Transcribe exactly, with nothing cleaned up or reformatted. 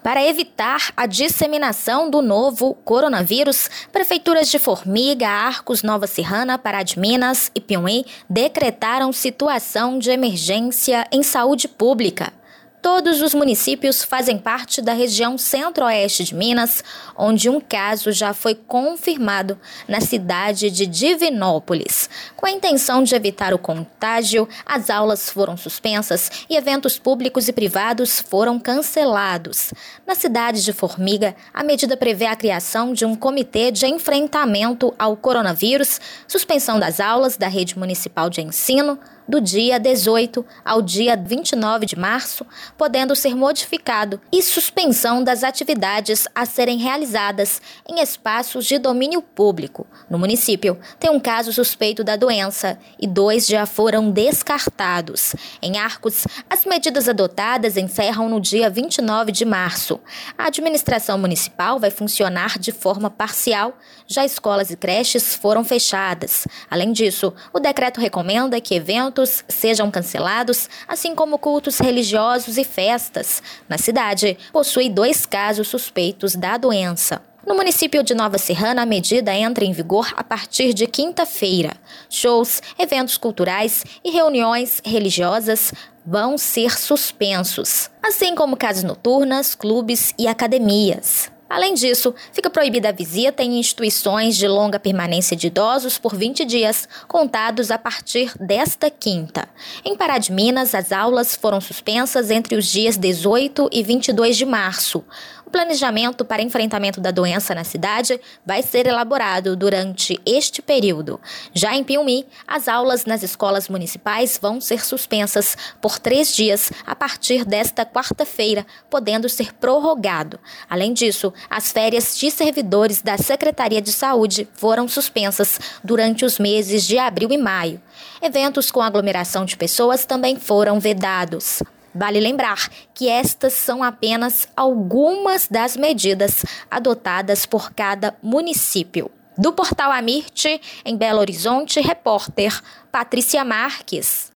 Para evitar a disseminação do novo coronavírus, prefeituras de Formiga, Arcos, Nova Serrana, Pará de Minas e Piauí decretaram situação de emergência em saúde pública. Todos os municípios fazem parte da região centro-oeste de Minas, onde um caso já foi confirmado na cidade de Divinópolis. Com a intenção de evitar o contágio, as aulas foram suspensas e eventos públicos e privados foram cancelados. Na cidade de Formiga, a medida prevê a criação de um comitê de enfrentamento ao coronavírus, suspensão das aulas da rede municipal de ensino, do dia dezoito ao dia vinte e nove de março, podendo ser modificado, e suspensão das atividades a serem realizadas em espaços de domínio público. No município, tem um caso suspeito da doença e dois já foram descartados. Em Arcos, as medidas adotadas encerram no dia vinte e nove de março. A administração municipal vai funcionar de forma parcial, já escolas e creches foram fechadas. Além disso, o decreto recomenda que eventos sejam cancelados, assim como cultos religiosos e festas. Na cidade, possui dois casos suspeitos da doença. No município de Nova Serrana, a medida entra em vigor a partir de quinta-feira. Shows, eventos culturais e reuniões religiosas vão ser suspensos, assim como casas noturnas, clubes e academias. Além disso, fica proibida a visita em instituições de longa permanência de idosos por vinte dias, contados a partir desta quinta. Em Pará de Minas, as aulas foram suspensas entre os dias dezoito e vinte e dois de março. O planejamento para enfrentamento da doença na cidade vai ser elaborado durante este período. Já em Piauí, as aulas nas escolas municipais vão ser suspensas por três dias a partir desta quarta-feira, podendo ser prorrogado. Além disso, as férias de servidores da Secretaria de Saúde foram suspensas durante os meses de abril e maio. Eventos com aglomeração de pessoas também foram vedados. Vale lembrar que estas são apenas algumas das medidas adotadas por cada município. Do Portal Amirte, em Belo Horizonte, repórter Patrícia Marques.